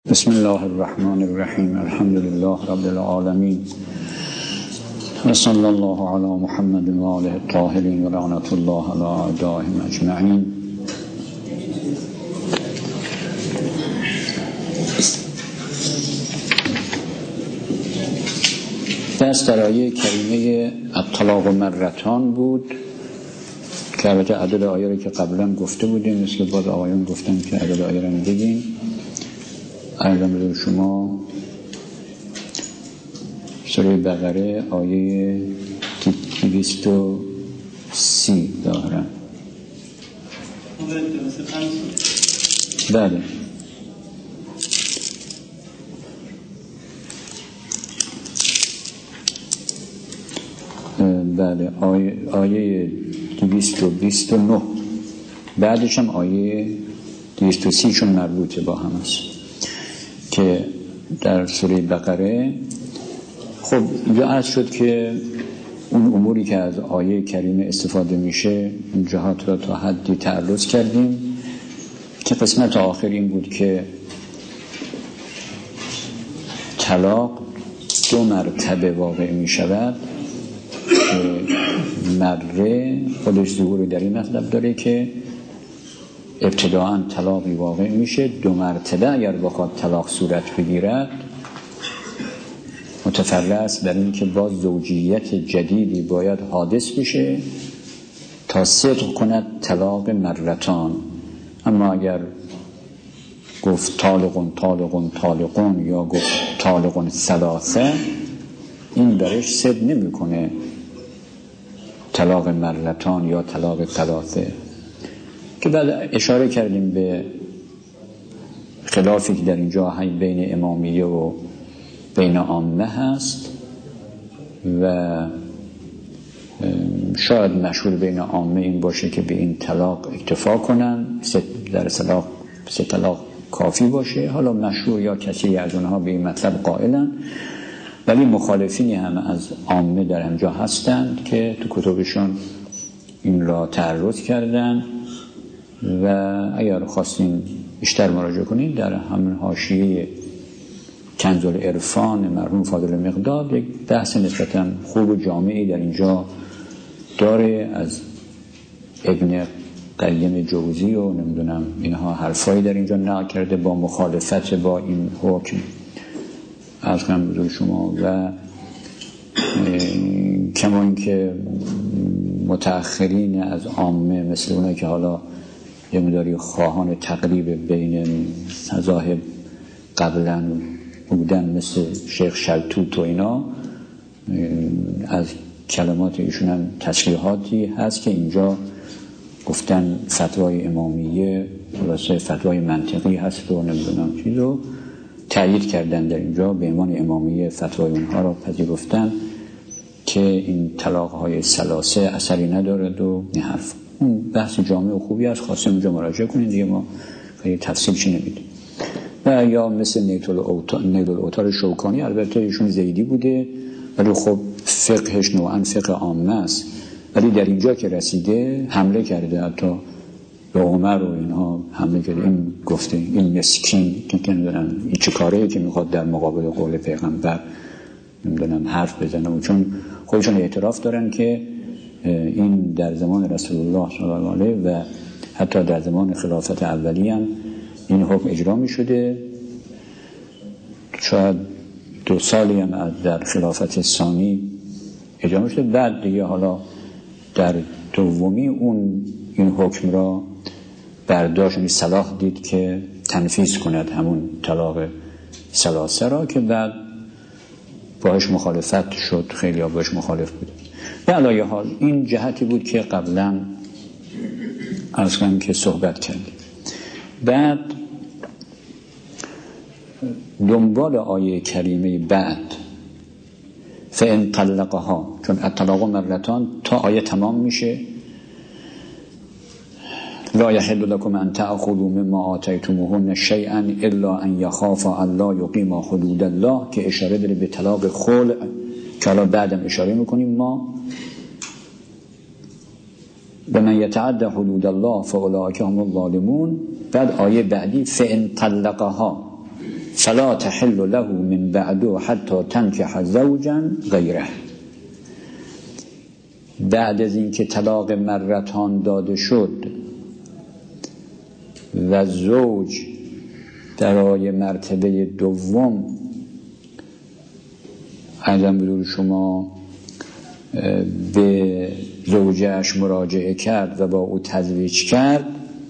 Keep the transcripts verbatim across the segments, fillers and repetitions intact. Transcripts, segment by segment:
بسم الله الرحمن الرحیم. الحمد لله رب العالمین و صلی الله علی محمد و آله الطاهرین و لعنت الله علی اعدائهم اجمعین. دست در آیه کریمه الطلاق مرتان بود که البته عدد آیه رو که قبلا گفته بودیم، مثل باز آقایون گفتن که عدد آیه رو بگیم. عرضم به شما سوره بقره آیه دویست و سی دارم. بله بله آیه, آیه دویست و بیست و نه، بعدش هم آیه دویست و سی چون مربوطه با هم است که در سوره بقره. خب یا عرض شد که اون اموری که از آیه کریمه استفاده میشه این جهات را تا حدی تعرض کردیم که قسمت آخر این بود که طلاق دو مرتبه واقع میشود. مره خودش ظهور در این مطلب داره که ابتداعاً طلاقی واقع میشه، دو مرتبه اگر بخواد طلاق صورت بگیرد متفرع است بر این که باز زوجیت جدیدی باید حادث بشه تا صدق کند طلاق مرتان. اما اگر گفت طالقون طالقون طالقون یا گفت طالقون ثلاثه، این برش صدق نمی کنه طلاق مرتان یا طلاق ثلاثه. که بعد اشاره کردیم به خلافی که در اینجا بین امامیه و بین عامه هست و شاید مشهور بین عامه این باشه که به این طلاق اکتفا کنن، در طلاق سه طلاق کافی باشه. حالا مشهور یا کسی از اونها به این مطلب قائلن، ولی مخالفینی هم از عامه در اینجا هستند که تو کتبشون این را تعرض کردن و اگر خواستین بیشتر مراجعه کنین در همین حاشیه کنز العرفان مرحوم فاضل مقداد یک بحث نسبتاً خوب و جامعی در اینجا داره از ابن قیم جوزی و نمیدونم اینها حرفایی در اینجا نقل کرده با مخالفت با این حکم از کنم بزرگ شما. و کما اینکه متأخرین از عامه مثل اونه که حالا یه مداری خواهان تقریب بین مذاهب قبلا بودن مثل شیخ شلتوت و اینا، از کلمات ایشون هم تصریحاتی هست که اینجا گفتن فتوای امامیه خلاصه فتوای منطقی هست و نمیدونم چیزو تأیید کردن در اینجا به عنوان امامیه فتوای اونها را پذیرفتن که این طلاق‌های ثلاثه اثری ندارد و این حرف. اون بحث جامع و خوبی است، خواستم اونجا مراجعه کنید دیگه، ما خیلی تفصیل چی نمیدیم. و یا مثل نیل الاوتار شوکانی، البته ایشون زیدی بوده ولی خب فقهش نوعا فقه عامه است، ولی در اینجا که رسیده حمله کرده، حتی به عمر و اینها حمله کرده. این گفته این مسکین که نمیدونم این چه کاره که میخواد در مقابل قول پیغمبر نمیدونم حرف بزنه، چون خودشون اعتراف دارن که این در زمان رسول الله صلی الله علیه و حتی در زمان خلافت اولی هم این حکم اجرا می شده. شاید دو سالی هم در خلافت ثانی اجرا می شده، بعد دیگه حالا در دومی اون این حکم را برداشت، یعنی صلاح دید که تنفیذ کند همون طلاق ثلاثه را که بعد باهاش مخالفت شد، خیلی ها باهاش مخالف بود. به علاوه حال این جهتی بود که قبلا از کنم که صحبت کردیم. بعد دنبال آیه کریمه بعد فإن طلقها، چون الطلاق مرتان تا آیه تمام میشه، لا يحل لكم ان تأخذوا مما آتيتموهن شيئا الا ان يخافا الا يقيما حدود الله، که اشاره داره به طلاق خلع که حالا بعدم اشاره میکنیم ما. به من یتعدى حدود الله فاولئک هم الظالمون. بعد آیه بعدی فإن طلقها، فلا تحل له من بعد حتی تنکح زوجا غیره. بعد از اینکه طلاق مرتان داده شد و زوج برای مرتبه دوم عزم بدون شما به زوجش مراجعه کرد و با او تزویج کرد،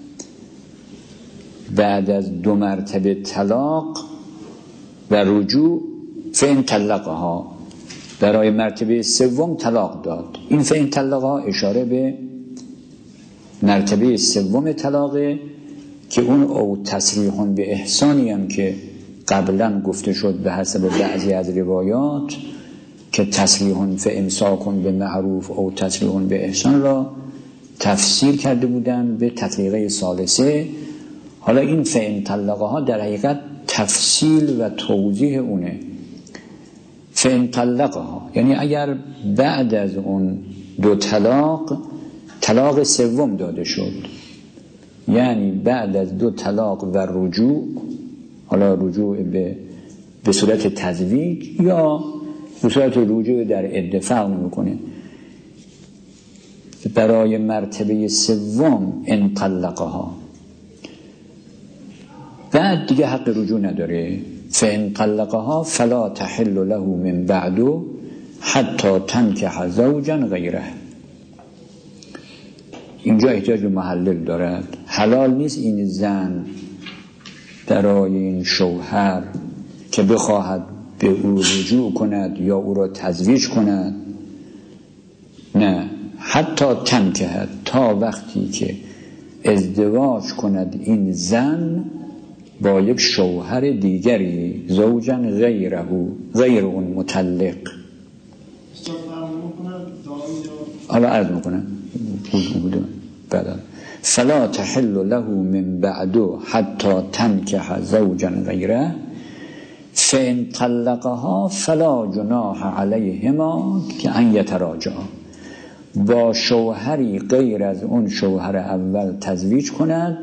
بعد از دو مرتبه طلاق و رجوع فإن طلقها، برای مرتبه سوم طلاق داد. این فإن طلقها اشاره به مرتبه سوم طلاقه که اون او تصریح به احسانی هم که قبلا گفته شد به حسب بعضی از روایات که تصریح فامساک به معروف او تصریح به احسان را تفسیر کرده بودن به تطریقه ثالثه. حالا این فإن طلقها در حقیقت تفصیل و توضیح اونه. فإن طلقها یعنی اگر بعد از اون دو طلاق طلاق سوم داده شد، یعنی بعد از دو طلاق و رجوع، حالا رجوع به به صورت تزویج یا به صورت رجوع در عده فرق نمی‌کنه، برای مرتبه سوم ان طلقها بعد دیگه حق رجوع نداره. فإن طلقها فلا تحل له من بعد حتی تنکح زوجا غیره. اینجا احتیاج به محلل دارد. حلال نیست این زن برای این شوهر که بخواهد به او رجوع کند یا او را تزویج کند، نه، حتی تنکح، تا وقتی که ازدواج کند این زن با یک شوهر دیگری، زوجا غیره، غیر اون مطلق. حالا عرض میکنم بعدا. فلا تحل له من بعد حتی تنکح زوجا غیره فإن طلقها فلا جناح علیهما که ان یتراجعا. با شوهری غیر از اون شوهر اول تزویج کند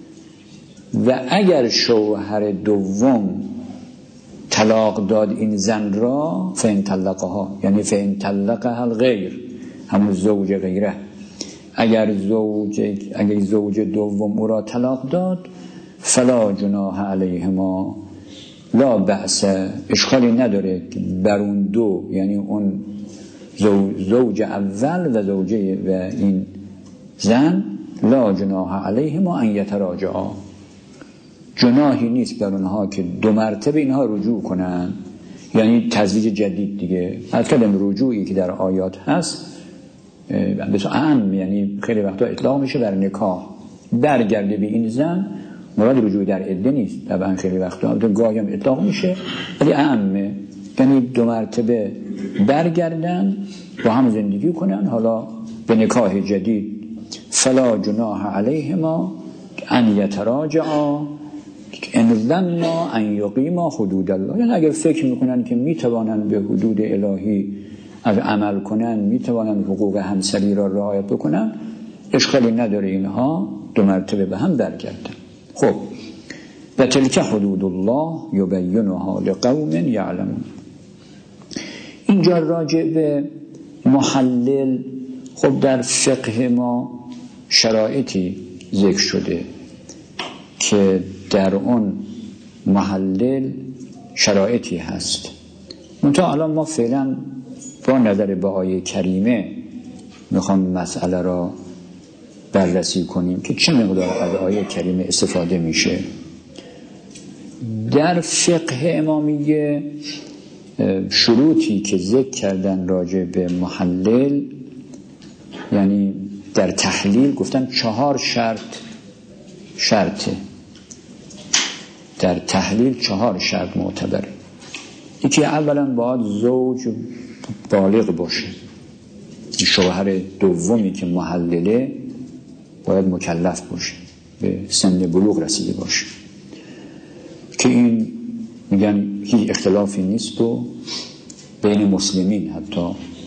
و اگر شوهر دوم طلاق داد این زن را، فإن طلقها یعنی فإن طلقها الغیر، همون زوج غیره، اگر زوج اگر زوج دوم او را طلاق داد، فلا جناح علیهما، لا بأس، اشکالی نداره بر اون دو، یعنی اون زوج اول و زوجه و این زن، لا جناح علیهما ان یتراجعا، جناحی نیست بر اونها که دو مرتبه اینها رجوع کنن، یعنی تزویج جدید دیگه. از کلمه رجوعی که در آیات هست بس عام، یعنی خیلی وقتا اطلاق میشه بر نکاح، برگرده به این زن، مراد رجوع در عده نیست طبعا، خیلی وقتا گاهی هم اطلاق میشه ولی عامه، یعنی دو مرتبه برگردن با هم زندگی کنن، حالا به نکاح جدید. فلا جناح علیهما ان یتراجعا ان ظنا ان یقیما حدود الله، یعنی اگر فکر میکنن که میتوانن به حدود الهی از عمل کنن، میتوانن حقوق همسری را رعایت بکنن، اشکالی نداره اینها دو مرتبه به هم برگردن. خب و تلک حدود الله یبینها لقوم یعلمون. اینجا راجع به محلل، خب در فقه ما شرایطی ذکر شده که در اون محلل شرایطی هست. منتها الان ما فعلا با نظر به آیه کریمه میخوام مسئله را بررسی کنیم که چه مقدار از آیه کریمه استفاده میشه. در فقه امامیه شروطی که ذکر کردن راجع به محلل، یعنی در تحلیل گفتن چهار شرط شرطه، در تحلیل چهار شرط معتبره. یکی اولا باید زوج بالغ باشه، شوهر دومی که محلله باید مکلف باشه، به سن بلوغ رسیده باشه، که این میگن هیچ اختلافی نیست و بین مسلمین حتی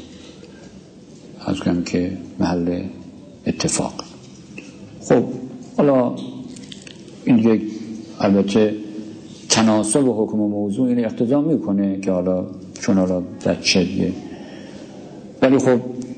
از کنم که محل اتفاق. خب حالا این یک البته تناسب و حکم و موضوع این اقتضا میکنه که حالا چون حالا بچه، ولی خب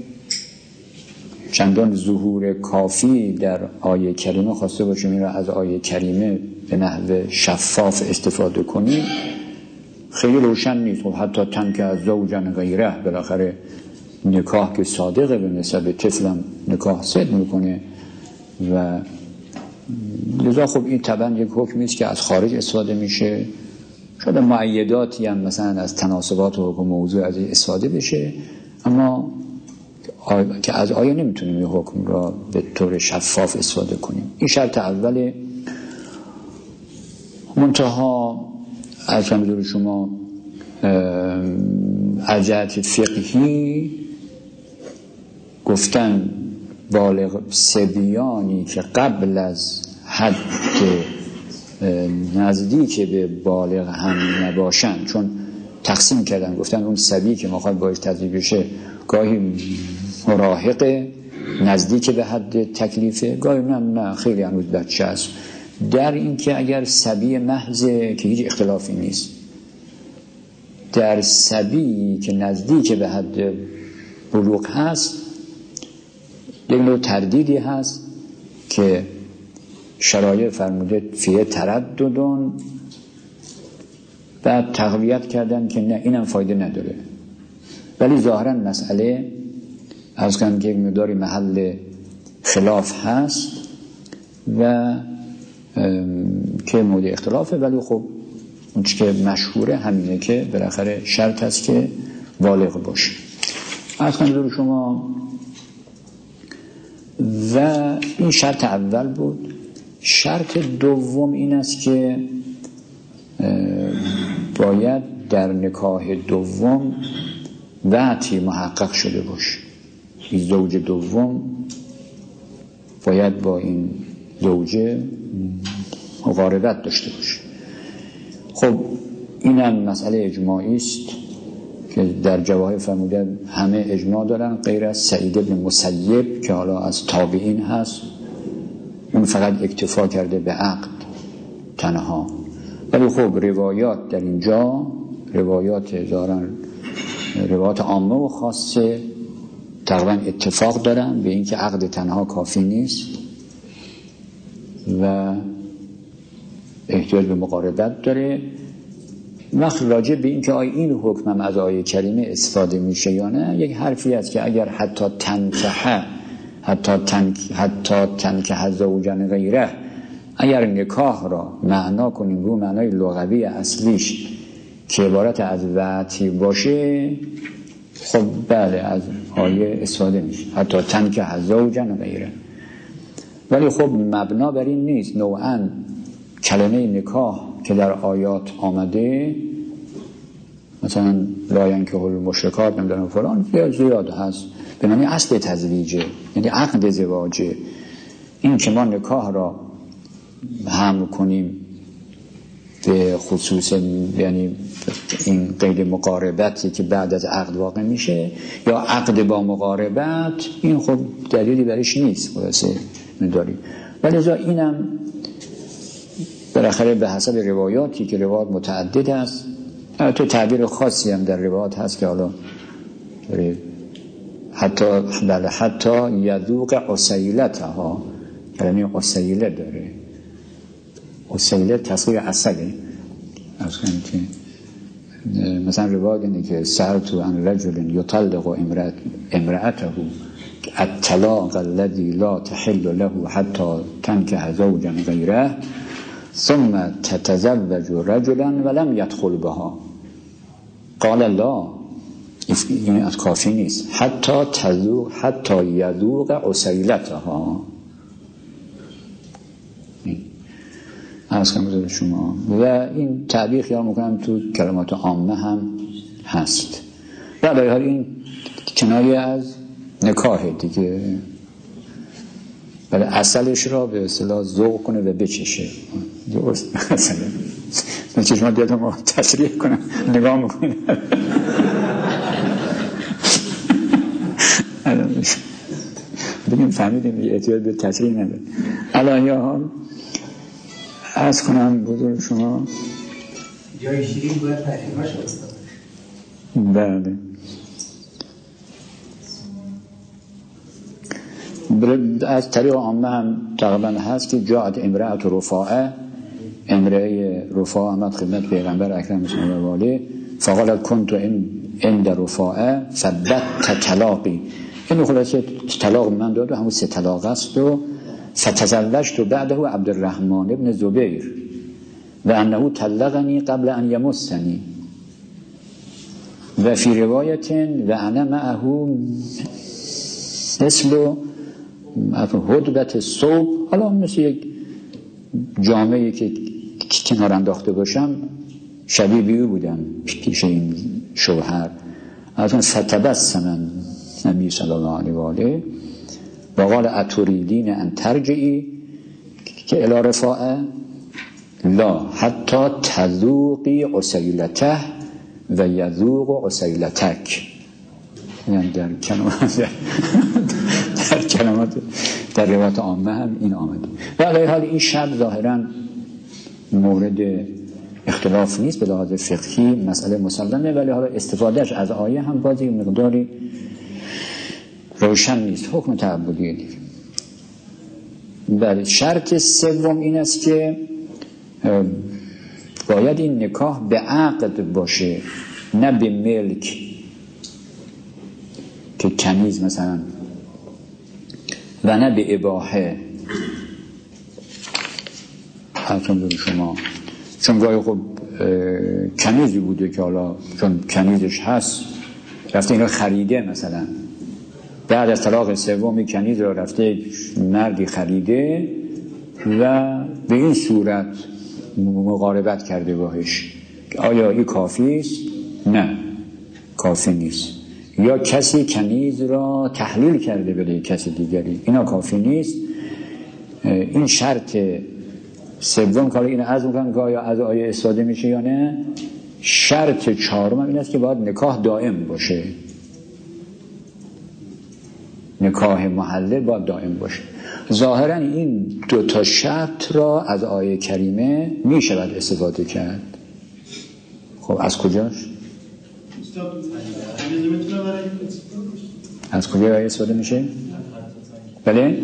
چندان ظهور کافی در آیه کریمه خواسته باشیم این را از آیه کریمه به نحو شفاف استفاده کنیم خیلی روشن نیست. خب حتی تن که از زوجن غیره، بالاخره نکاح که صادقه به نسبت طفلم نکاح صدق میکنه و لذا خب این طبعا یک حکمی است که از خارج استفاده میشه. شاید معیداتی هم مثلا از تناسبات و حکم موضوع از استفاده بشه، اما آی... که از آیه نمیتونیم این حکم را به طور شفاف استفاده کنیم. این شرط اوله. منتها از حضور شما از جهت فقهی گفتن بالغ صبیانی که قبل از حد نزدیک به بالغ هم نباشن، چون تقسیم کردن گفتن اون صبی که میخواد باش تدریج بشه گاهی مراهق نزدیک به حد تکلیفه، گاهی نه نه خیلی هنوز بچه است. در این که اگر صبی محضه که هیچ اختلافی نیست، در صبی که نزدیک به حد بلوغ هست یک نوع تردیدی هست که شرایع فرموده فیه ترددون، بعد تقویت کردن که نه اینم فایده نداره. ولی ظاهرا مسئله از کنم که یک مقداری محل خلاف هست و که مورد اختلافه، ولی خب اون چی که مشهوره همینه که بالاخره شرط هست که بالغ باشه. از کنم شما و این شرط اول بود. شرط دوم این است که باید در نکاح دوم وعدی محقق شده باشه. این زوج دوم باید با این زوجه مقاربت داشته باشه. خب اینم مسئله اجماعی است که در جواهر فرموده همه اجماع دارن غیر از سعید بن مسیب که حالا از تابعین هست، اون فقط اکتفا کرده به عقد تنها. ولی خب روایات در اینجا روایات دارن، روایات عامه و خاصه تقریبا اتفاق دارن به اینکه عقد تنها کافی نیست و احتیاج به مقاربت داره. وقت راجع به اینکه آیا این حکم هم از آیه کریمه استفاده میشه یا نه، یک حرفی است که اگر حتی تنکحه حتی تنک حتی تنکحه زوجن غیره، اگر نکاح را معنا کنیم رو معنای لغوی اصلیش که عبارت از وعدی باشه، خب بله از آیه استفاده میشه حتی تنکحه زوجن غیره. ولی خب مبنا بر این نیست. نوعاً کلمه نکاح که در آیات آمده مثلا لا ینکحوا المشرکات نمیدونم فلان زیاد هست به معنی اصل تزویجه، یعنی عقد زواجه. این که ما نکاح را هم کنیم به خصوص یعنی این قید مقاربتی که بعد از عقد واقع میشه یا عقد با مقاربت، این خب دلیلی برش نیست خلاصه می‌داریم. ولی ازا اینم بالاخره به حسب روایاتی که روایات متعدد است، تو تعبیر خاصی هم در روایات هست که حالا حتی بله حتی یذوق عسیلتها، کلمه عسیله داره. عسیله تصغیر عسله. از کنیم که مثلا روایت اینه که سألت عن رجل یطلق امرأته الطلاق الذي لا تحل له حتى تنكح زوجا غيره ثم تتزوج رجلا ولم يدخل بها قال لا، این از کافی نیست، حتی تذوق حتی یذوق عسیلتها. از کنم شما و این تعبیر خیال میکنم تو کلمات عامه هم هست. و در حال این کنایه از نکاح دیگه، ولی اصلش را به اصطلاح ذوق کنه و بچشه. درست اصلا من چشما دیدم رو تصریح کنم نگاه میکنه بگیم فهمیدیم احتیاج به تصریح نداره. الان یا هم از کنم بزرگ شما جای شیرین باید تحریمش استاد. بله. از طریق عامه هم تقریبا هست که جاءت امرأة رفاعه، امرأه رفاعه آمد خدمت پیغمبر اکرم صلی الله علیه فقالت كنت عند رفاعه فبت طلاقی، این خلاصه طلاق من داد و همون سه طلاق است و فتزوجت بعده عبدالرحمن ابن زبیر و انه طلقنی قبل ان یمسنی و فی روایت و انا معه مثل هدبت صوب، حالا مثل یک جامعه که کنار انداخته باشم شبیه بیو بودم پیش این شوهر. از اون فتبسم نبی صلی الله علیه و آله و قال اتریدین ان ترجعی که الی رفاعه لا حتی تذوقی عسیلته و یذوق عسیلتک، یعنی در کلمات در کلمات در روایت عامه هم این آمده. و علیه حال این شرط ظاهرا مورد اختلاف نیست به لحاظ فقهی، مسئله مسلمه، ولی حالا استفادهش از آیه هم بازی مقداری روشن نیست، حکم تعبدیه دیگه. بله. شرط سوم این است که باید این نکاح به عقد باشه نه به ملک، که کنیز مثلا، و نه به اباحه. حتما دور شما چون گاهی خب کنیزی بوده که حالا چون کنیزش هست رفته اینا خریده، مثلا بعد از طلاق سومی کنیز را رفته مردی خریده و به این صورت مقاربت کرده باهش، آیا این کافی است؟ نه، کافی نیست. یا کسی کنیز را تحلیل کرده بده کسی دیگری، اینا کافی نیست. این شرط سوم که اینو از میکنم که آیا از آیه استفاده میشه یا نه. شرط چهارم این است که باید نکاح دائم باشه، نکاح محلل باید دائم باشه. ظاهرا این دو تا شرط را از آیه کریمه میشود استفاده کرد. خب از کجاش؟ از کجا آیه استفاده میشه؟ بله؟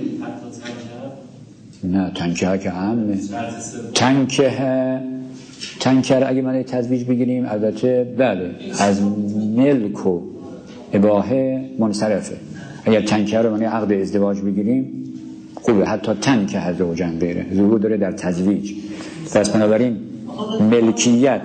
نه، تنکه که عامه. تنکه تنکه اگه من تزویج بگیریم البته بله از ملک و اباحه منصرفه. اگر تنکه رو من عقد ازدواج بگیریم خوبه، حتی تنکه زوجن غیره ظهور داره در تزویج. پس بنابراین ملکیت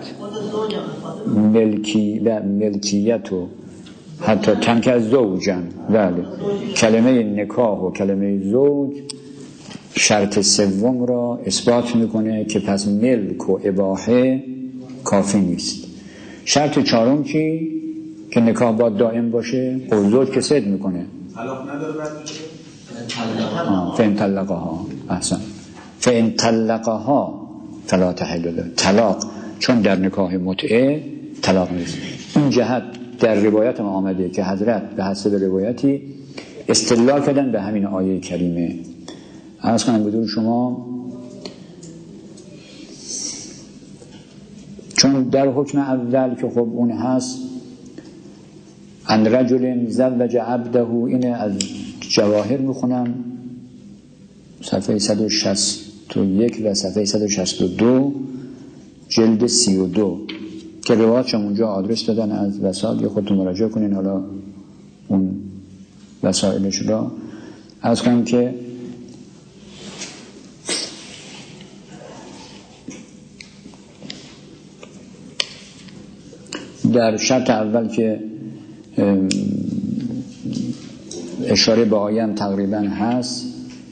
ملکی و ملکیت و حتی تنکه زوجن، بله، کلمه نکاح و کلمه زوج شرط سوم را اثبات میکنه که پس ملک و اباحه کافی نیست. شرط چهارم چی؟ که نکاح باید دائم باشه. و زوج که صد میکنه طلاق نداره بعد فإن طلقها احسن فإن طلقها فلا تحل له، طلاق چون در نکاح متعه طلاق نیست. این جهت در روایت ما آمده که حضرت به حسب روایتی استدلال کردن به همین آیه کریمه. عرض کنم بدون شما چون در حکم اول که خب اون هست ان رجل زوج عبده، اینه از جواهر میخونم صفحه صد و شصت و یک و صفحه صد و شصت و دو جلد سی و دو که روایت اونجا آدرس دادن از وسائل، یا خودتون مراجعه کنین حالا اون وسائلش را. از کنم که در شرط اول که اشاره به آیم تقریبا هست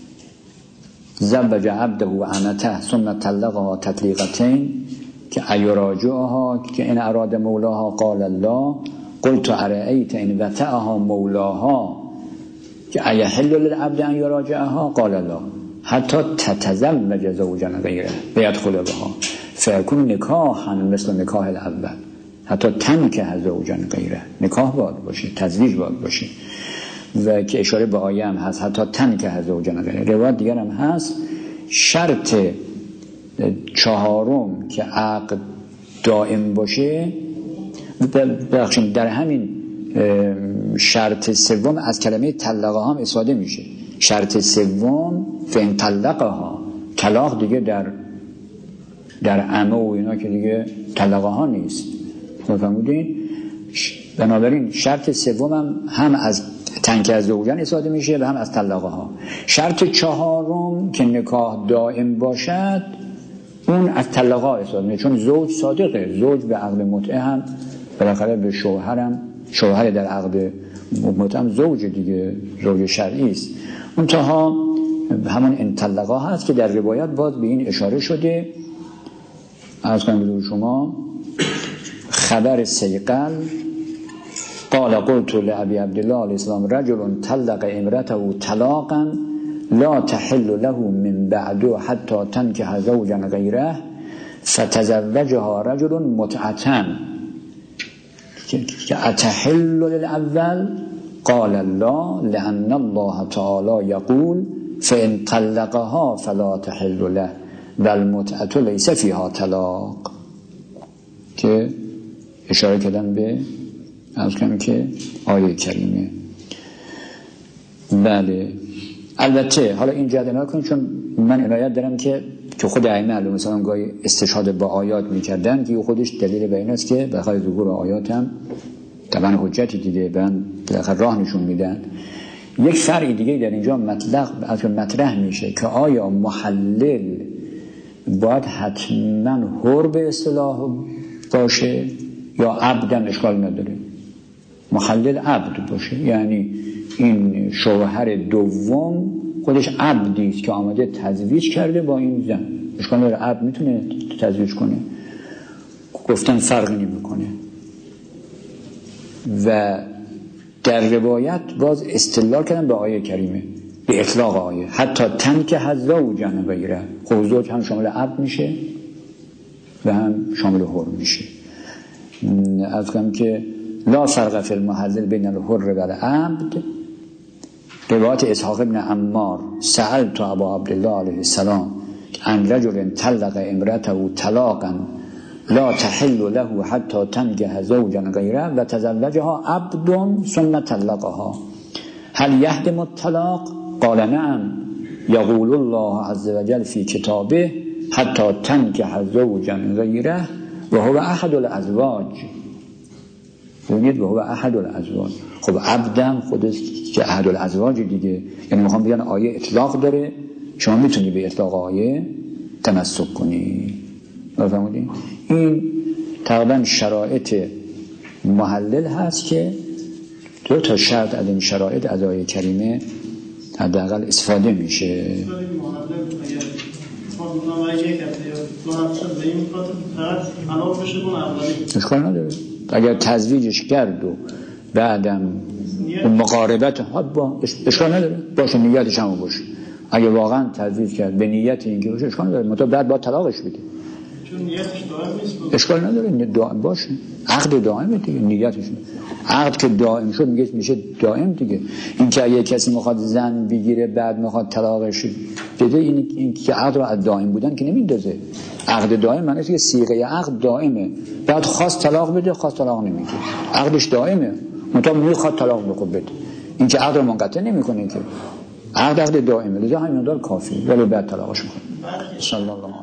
زوج عبده و امته ثم طلقها تطلیقتین که ایراجعها که این اراد مولاها قال الله قلت ارأیت ان وطئها مولاها که ایحل للعبد ان یراجعها قال الله حتی تتزوج زوجا غیره بیدخل بها فیکون نکاحا مثل نکاح الاول حتی تنکه زوجا غیره. نکاح باید باشه، تزویج باید باشه. و که اشاره به آیه هم هست حتی تنکه زوجا غیره. روایت دیگر هم هست. شرط چهارم که عقد دائم باشه. ببخشید در همین شرط سوم از کلمه طلقها هم استفاده میشه. شرط سوم فین طلقها، طلاق دیگه در در عمه و اینا که دیگه طلقها نیست، فهمیدین؟ بنابراین شرط سوم هم, هم از تنکیه زوجین استفاده میشه و هم از طلقها. شرط چهارم که نکاح دائم باشد، اون از طلقها استفاده میشه، چون زوج صادقه. زوج به عقد متعه هم بالاخره به شوهرم، شوهر در عقد متعه هم زوج دیگه، زوج شرعی است. منتها همون این طلقها هست که در روایت باز به این اشاره شده. از کنم شما خبر سیقل قال قلت لأبي عبد الله علیه السلام رجل طلق امرته طلاقا لا تحل له من بعد حتى تنكح زوجا غيره فتزوجها رجل متعة اتحل للأول قال لا لأن الله تعالى يقول فإن طلقها فلا تحل له والمتعة ليس فيها طلاق، که اشاره کردن به از کنم که آیه کریمه. بله البته حالا این جهت نکنم، چون من عنایت دارم که که خود ائمه علیهم السلام گاهی استشهاد با آیات میکردن که خودش دلیل بر این است که بخاطر ظهور آیات هم طبعا حجتی دیگه بن بالاخره راه نشون میدن. یک فرعی دیگه در اینجا مطلق مطرح میشه که آیا محلل باید حتما حر به اصطلاح باشه یا عبدم اشکال نداره؟ محلل عبد باشه، یعنی این شوهر دوم خودش عبدی است که آمده تزویج کرده با این زن، اشکال نداره، عبد میتونه تزویج کنه، گفتن فرقی نمیکنه. و در روایت باز استدلال کردن به آیه کریمه، به اطلاق آیه حتی تنکح زوجا غیره. خب زوج هم شامل عبد میشه و هم شامل حر میشه. از کنم که لا فرق فی المحلل بین الحر و العبد. روایت اسحاق ابن عمار سألت ابا عبدالله علیه السلام عن رجل طلق امرته طلاقا لا تحل له حتى تنكح زوجا غیره و تزوجها عبد ثم طلقها هل يهدم الطلاق؟ قال نعم يقول الله عز وجل في كتابه حتى تنكح زوجا غیره و هو احد الازواج. ببینید و هو احد الازواج. خب عبدم خودش که احد الازواج دیگه، یعنی میخوام بگن آیه اطلاق داره، شما میتونی به اطلاق آیه تمسک کنی. بفهمونید این تقریبا شرایط محلل هست که دو تا شرط از این شرایط از آیه کریمه حداقل استفاده میشه. اشکال نداره اگر تزویجش کرد و بعدم مقاربت با اشکال نداره باشه، نیتش هم باشه. اگه واقعا تزویج کرد به نیت اینکه باشه اشکال نداره، مطمئن بعد با طلاقش بده، چون نیتش دائم نیست. اشکال نداره، دائم باشه، عقد دائمه دیگه، نیتش عقد که دائم شد میگه میشه دائم دیگه. این که اگه کسی میخواد زن بگیره بعد میخواد طلاقش بده، این این که عقد رو از دائم بودن که نمیندازه. عقد دائم معنیش که صیغه عقد دائمه، بعد خواست طلاق بده خواست طلاق نمیگیره، عقدش دائمه، مطمئن میخواد طلاق بخواد بده. این که عقد رو منقطع نمیکنه که عقد عقد دائمه، لذا همین مقدار کافی، ولی بعد طلاقش میکنه. صلی الله